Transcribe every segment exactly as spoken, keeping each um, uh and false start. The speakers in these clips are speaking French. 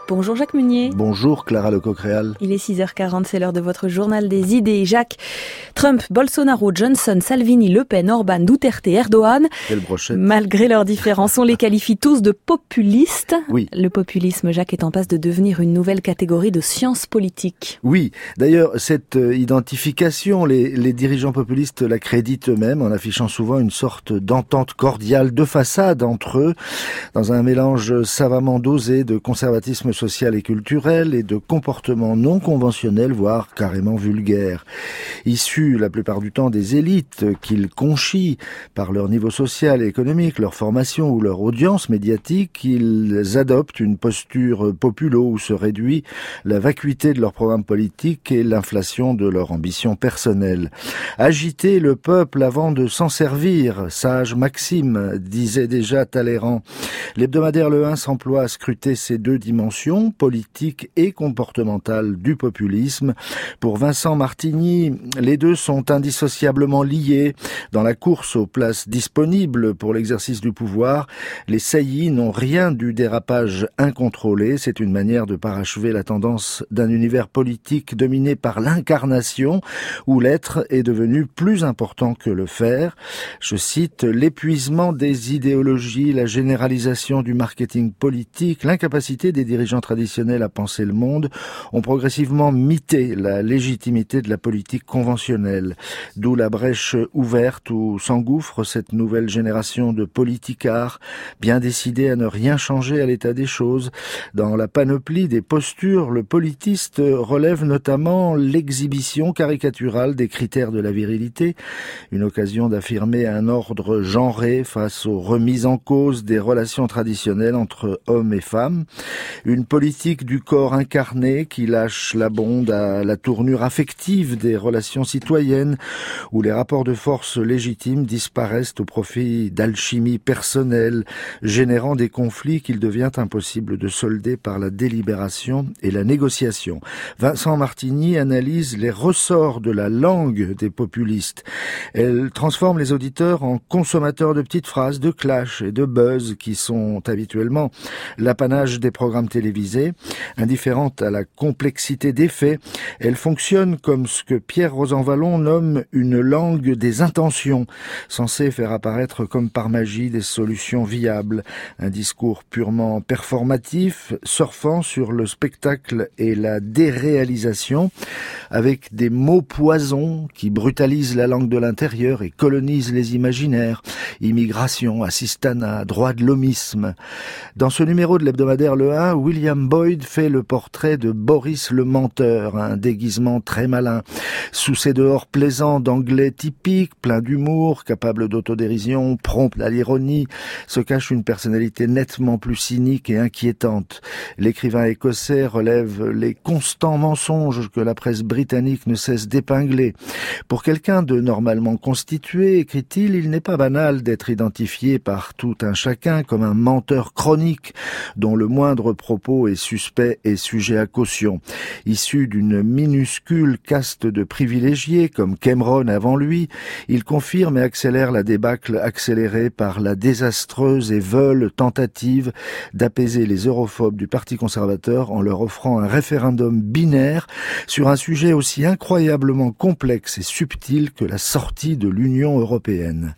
Bonjour Jacques Munier. Bonjour Clara Lecoq-Réal. Il est six heures quarante, c'est l'heure de votre journal des idées. Jacques, Trump, Bolsonaro, Johnson, Salvini, Le Pen, Orban, Duterte, Erdogan. Quelle brochette. Malgré leurs différences, on les qualifie tous de populistes. Oui. Le populisme, Jacques, est en passe de devenir une nouvelle catégorie de science politique. Oui. D'ailleurs, cette identification, les, les dirigeants populistes l'accréditent eux-mêmes en affichant souvent une sorte d'entente cordiale de façade entre eux, dans un mélange savamment dosé de conservatisme social et culturel et de comportements non conventionnels, voire carrément vulgaires. Issus la plupart du temps des élites qu'ils conchient par leur niveau social et économique, leur formation ou leur audience médiatique, ils adoptent une posture populo où se réduit la vacuité de leur programme politique et l'inflation de leur ambition personnelle. Agiter le peuple avant de s'en servir, sage maxime, disait déjà Talleyrand. L'hebdomadaire Le un s'emploie à scruter ces deux dimensions, politique et comportementale du populisme. Pour Vincent Martigny, les deux sont indissociablement liés. Dans la course aux places disponibles pour l'exercice du pouvoir, les saillies n'ont rien du dérapage incontrôlé. C'est une manière de parachever la tendance d'un univers politique dominé par l'incarnation, où l'être est devenu plus important que le faire. Je cite, l'épuisement des idéologies, la généralisation du marketing politique, l'incapacité des dirigeants traditionnels à penser le monde ont progressivement mité la légitimité de la politique conventionnelle. D'où la brèche ouverte où s'engouffre cette nouvelle génération de politicards, bien décidés à ne rien changer à l'état des choses. Dans la panoplie des postures, le politiste relève notamment l'exhibition caricaturale des critères de la virilité, une occasion d'affirmer un ordre genré face aux remises en cause des relations traditionnelles entre hommes et femmes, une politique du corps incarné qui lâche la bonde à la tournure affective des relations citoyennes, où les rapports de force légitimes disparaissent au profit d'alchimie personnelle, générant des conflits qu'il devient impossible de solder par la délibération et la négociation. Vincent Martigny analyse les ressorts de la langue des populistes. Elle transforme les auditeurs en consommateurs de petites phrases, de clash et de buzz qui sont habituellement l'apanage des programmes télévisés. Indifférente à la complexité des faits, elle fonctionne comme ce que Pierre Rosanvallon nomme une langue des intentions, censée faire apparaître comme par magie des solutions viables. Un discours purement performatif, surfant sur le spectacle et la déréalisation, avec des mots poisons qui brutalisent la langue de l'intérieur et colonisent les imaginaires. Immigration, assistanat, droit de l'homisme. Dans ce numéro de l'hebdomadaire Le un, William Boyd fait le portrait de Boris le menteur, un déguisement très malin. Sous ses dehors plaisants d'anglais typique, plein d'humour, capable d'autodérision, prompt à l'ironie, se cache une personnalité nettement plus cynique et inquiétante. L'écrivain écossais relève les constants mensonges que la presse britannique ne cesse d'épingler. Pour quelqu'un de normalement constitué, écrit-il, il n'est pas banal d'être identifié par tout un chacun comme un menteur chronique dont le moindre propos est suspect et sujet à caution. Issu d'une minuscule caste de privilégiés comme Cameron avant lui, il confirme et accélère la débâcle accélérée par la désastreuse et veule tentative d'apaiser les europhobes du Parti conservateur en leur offrant un référendum binaire sur un sujet aussi incroyablement complexe et subtil que la sortie de l'Union européenne.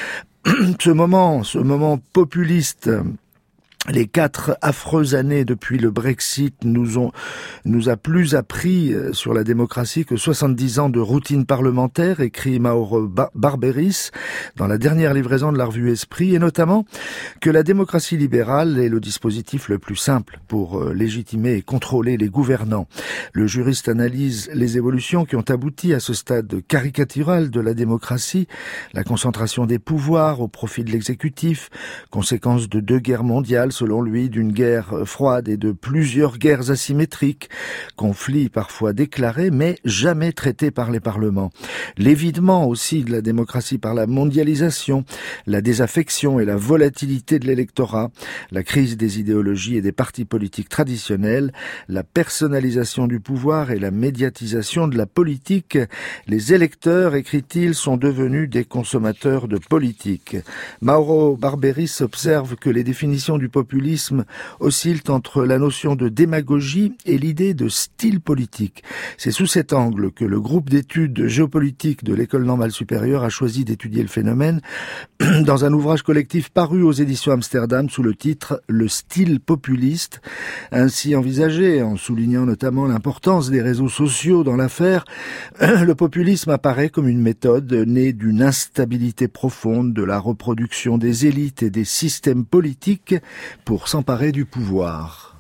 Ce moment, ce moment populiste, les quatre affreuses années depuis le Brexit nous ont, nous a plus appris sur la démocratie que soixante-dix ans de routine parlementaire, écrit Mauro Barberis dans la dernière livraison de la revue Esprit, et notamment que la démocratie libérale est le dispositif le plus simple pour légitimer et contrôler les gouvernants. Le juriste analyse les évolutions qui ont abouti à ce stade caricatural de la démocratie, la concentration des pouvoirs au profit de l'exécutif, conséquence de deux guerres mondiales, selon lui, d'une guerre froide et de plusieurs guerres asymétriques, conflits parfois déclarés mais jamais traités par les parlements. L'évidement aussi de la démocratie par la mondialisation, la désaffection et la volatilité de l'électorat, la crise des idéologies et des partis politiques traditionnels, la personnalisation du pouvoir et la médiatisation de la politique. Les électeurs, écrit-il, sont devenus des consommateurs de politique. Mauro Barberis observe que les définitions du populisme populisme oscillent entre la notion de démagogie et l'idée de style politique. C'est sous cet angle que le groupe d'études géopolitiques de l'École normale supérieure a choisi d'étudier le phénomène dans un ouvrage collectif paru aux éditions Amsterdam sous le titre « Le style populiste ». Ainsi envisagé, en soulignant notamment l'importance des réseaux sociaux dans l'affaire, le populisme apparaît comme une méthode née d'une instabilité profonde de la reproduction des élites et des systèmes politiques pour s'emparer du pouvoir.